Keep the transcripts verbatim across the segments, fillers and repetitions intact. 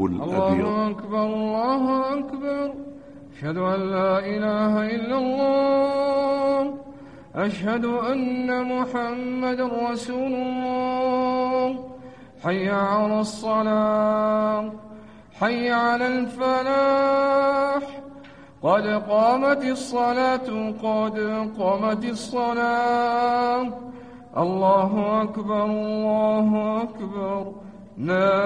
الأبيض. الله أكبر الله أكبر. أشهد أن لا إله إلا الله. أشهد أن محمد رسول الله. حي على الصلاة، حي على الفلاح، قد قامت الصلاة قد قامت الصلاة. الله أكبر الله أكبر. لا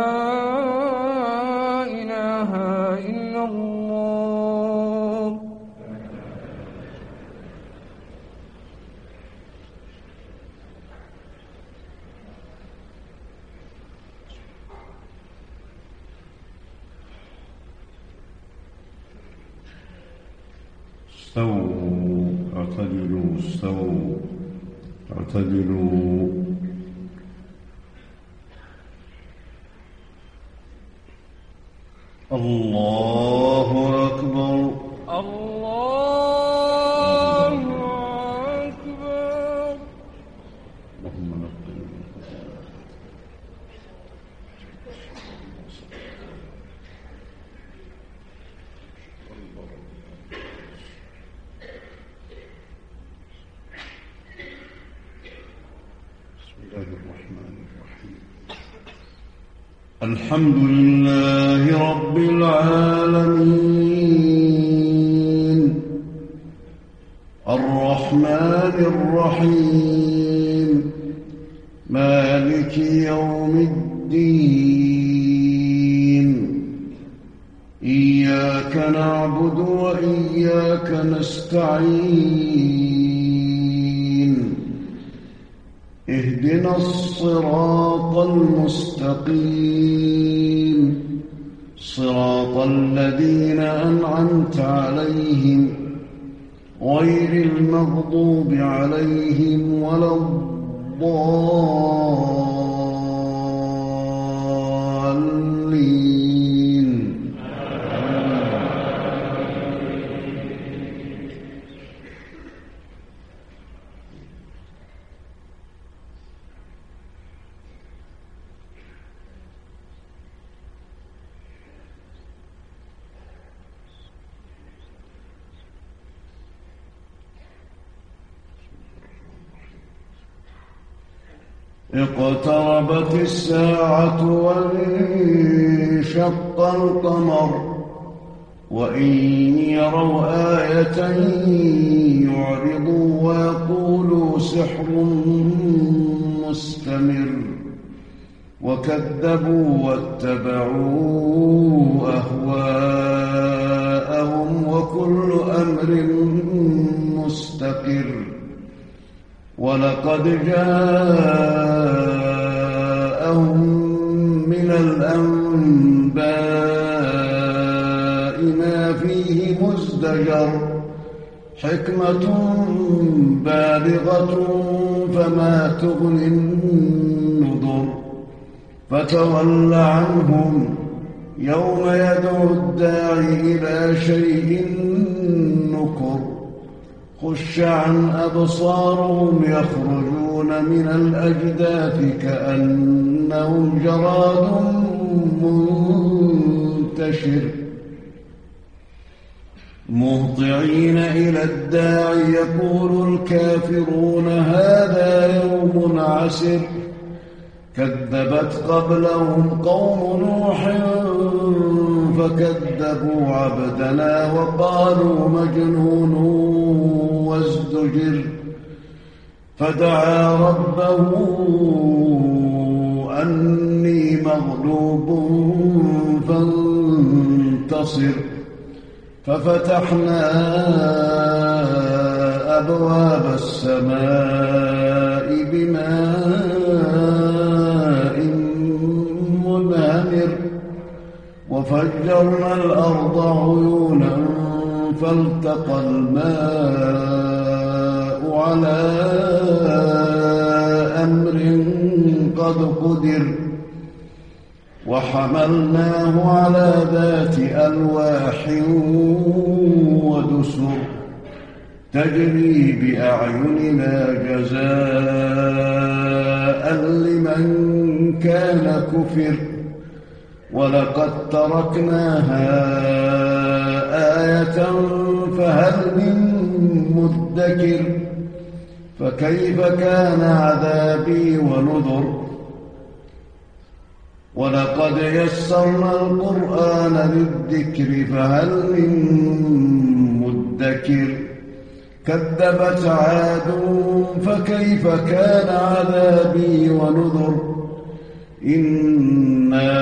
إله إلا الله. استووا اعتدلوا استووا اعتدلوا. الله أكبر الله أكبر. اللهم نقل بسم الله الرحمن الرحيم. الحمد لله رب العالمين الرحمن الرحيم مالك يوم الدين. إياك نعبد وإياك نستعين. اهدنا الصراط المستقيم صراط الذين أنعمت عليهم غير المغضوب عليهم ولا الضالين. اقتربت الساعة وانشق القمر وإن يروا آية يعرضوا ويقولوا سحر مستمر وكذبوا واتبعوا أهواءهم وكل أمر مستقر. ولقد جاءهم من الأنباء ما فيه مزدجر حكمة بالغة فما تغني النذر. فتول عنهم يوم يدعو الداعي إلى شيء نكر. خش عن أبصارهم يخرجون من الأجداث كأنهم جراد منتشر. مهطعين إلى الداعي يقول الكافرون هذا يوم عسر. كذبت قبلهم قوم نوح فكذبوا عبدنا وقالوا مجنون وازدجر. فدعا ربه أني مغلوب فانتصر. ففتحنا أبواب السماء بماء منهمر وفجرنا الأرض عيونا فالتقى الماء على أمر قد قدر. وحملناه على ذات ألواح ودسر تجري بأعيننا جزاء لمن كان كفر. ولقد تركناها آية فهل من مدكر فكيف كان عذابي ونذر ولقد يسرنا القرآن للذكر فهل من مدكر كذبت عاد فكيف كان عذابي ونذر إنا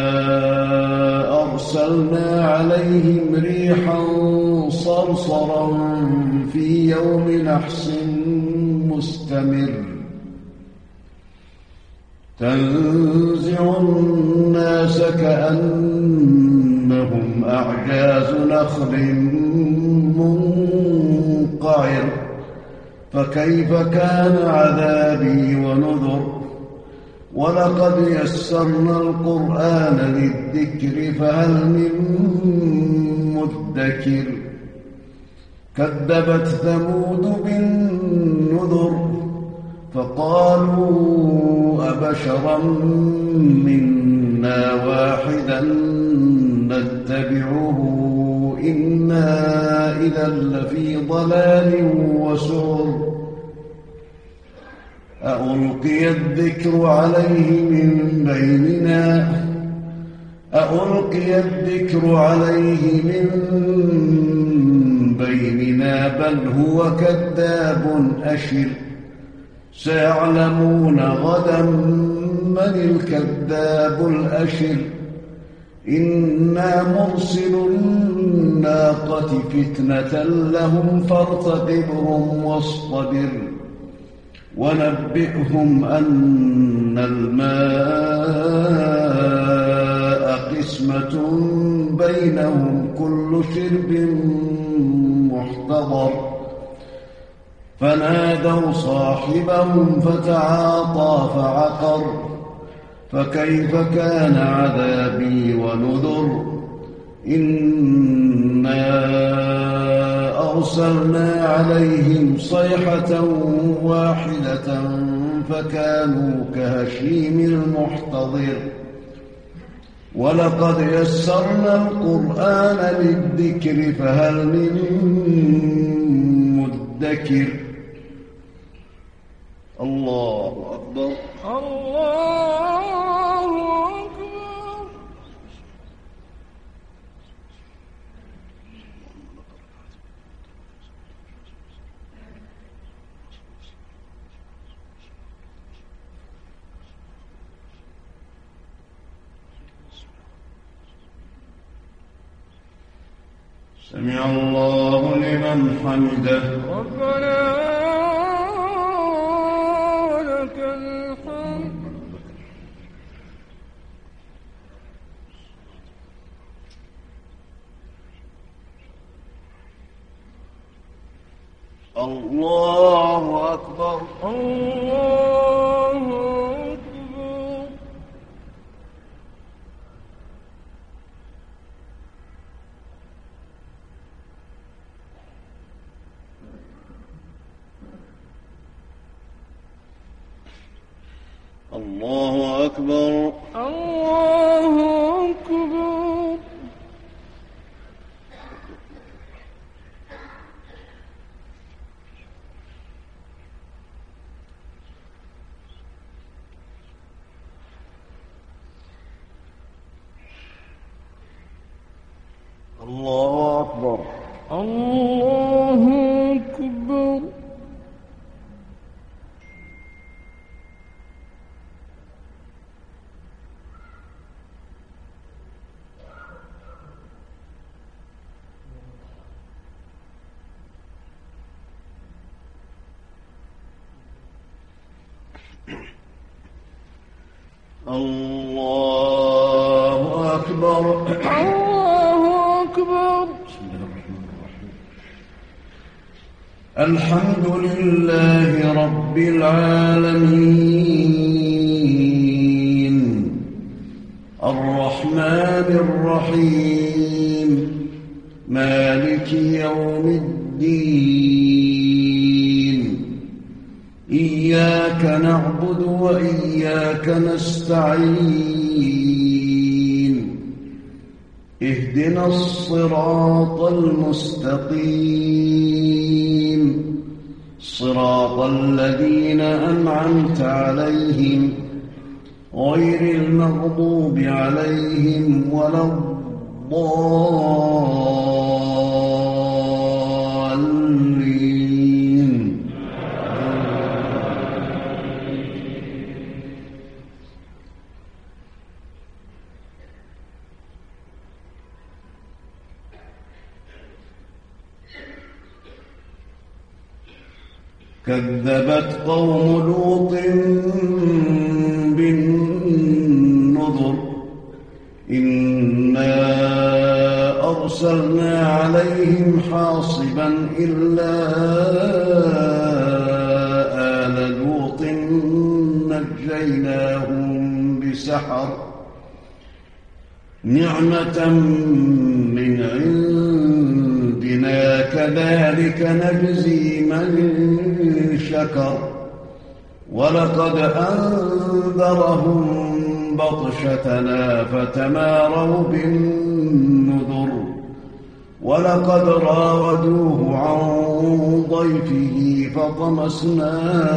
أرسلنا عليهم ريحا صرصرا في يوم نحس مستمر تنزع الناس كأنهم أعجاز نخل منقعر فكيف كان عذابي ونذر ولقد يسرنا القرآن للذكر فهل من مدكر كذبت ثمود بالنذر فقالوا أبشرا منا واحدا نتبعه إنا إذا لفي ضلال وسعر أألقي الذكر عليه من بيننا أألقي الذكر عليه من بيننا بل هو كذاب أشر سيعلمون غدا من الكذاب الأشر إنا مرسل الناقة فتنة لهم فارتقبهم واصطبر ونبئهم أن الماء قسمة بينهم كل شرب محتضر فنادوا صاحبهم فتعاطى فعقر فكيف كان عذابي ونذر إنا أرسلنا عليهم صيحة واحدة فكانوا كهشيم المحتضر ولقد يسرنا القرآن للذكر فهل من مدكر الله أكبر الله أكبر سمع الله لمن حمده ربنا ولك الحمد الله أكبر الله الله أكبر الله أكبر الله أكبر الله أكبر الله أكبر الله أكبر الحمد لله رب العالمين الرحمن الرحيم مالك يوم الدين إياك نعبد وإياك نستعين اهدنا الصراط المستقيم صراط الذين أنعمت عليهم غير المغضوب عليهم ولا الضالين. كذبت قوم لوط بالنذر إنا أرسلنا عليهم حاصبا إلا آل لوط نجيناهم بسحر نعمة من عندنا كذلك نجزي من شكر ولقد أنذرهم بطشتنا فتماروا بالنذر ولقد راودوه عن ضيفه فطمسنا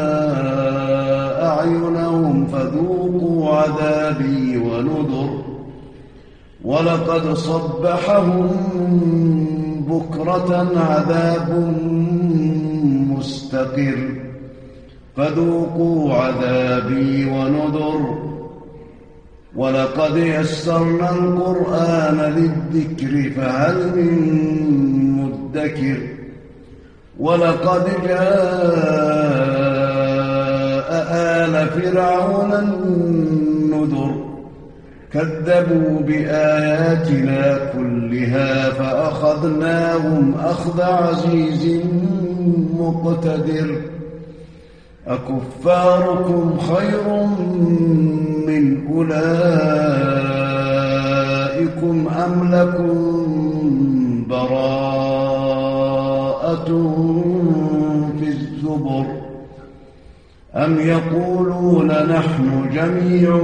أعينهم فذوقوا عذابي ونذر ولقد صبحهم بكرة عذاب مستقر فذوقوا عذابي ونذر ولقد يسرنا القرآن للذكر فهل من مدكر ولقد جاء آل فرعون النذر كذبوا بآياتنا كلها فأخذناهم أخذ عزيز مقتدر أكفاركم خير من أولئكم أم لكم براءة في الزبر أم يقولون نحن جميع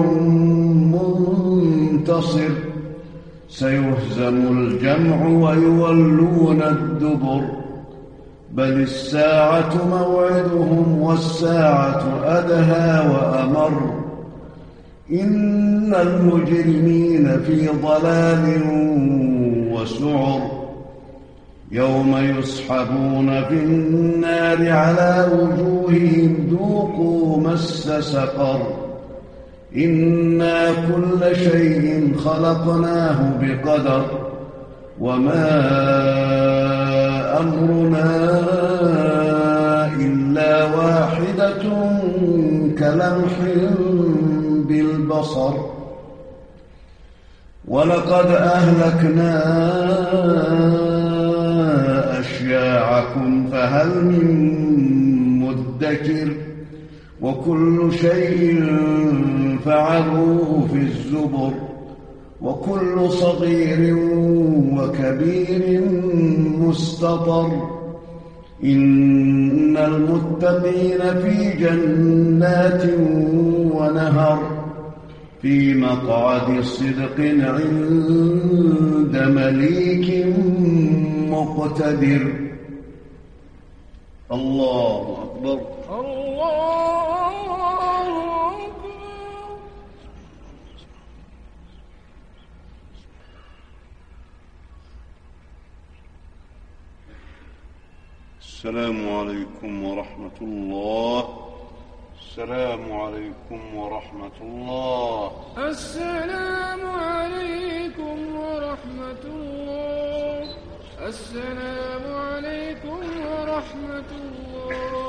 منتصر سيهزم الجمع ويولون الدبر بل الساعة موعدهم والساعة أدهى وأمر إن المجرمين في ضلال وسعر يوم يسحبون في النار على وجوههم ذوقوا مس سقر إنا كل شيء خلقناه بقدر وما أمرنا إلا واحدة كلمح بالبصر ولقد أهلكنا أشياعكم فهل من مدكر وكل شيء فعلوه في الزبر وكل صغير وكبير مستطر إن المتقين في جنات ونهر في مقعد صدق عند مليك مقتدر. الله أكبر. الله أكبر. السلام عليكم ورحمة الله. السلام عليكم ورحمة الله. السلام عليكم ورحمة الله. السلام عليكم ورحمة الله.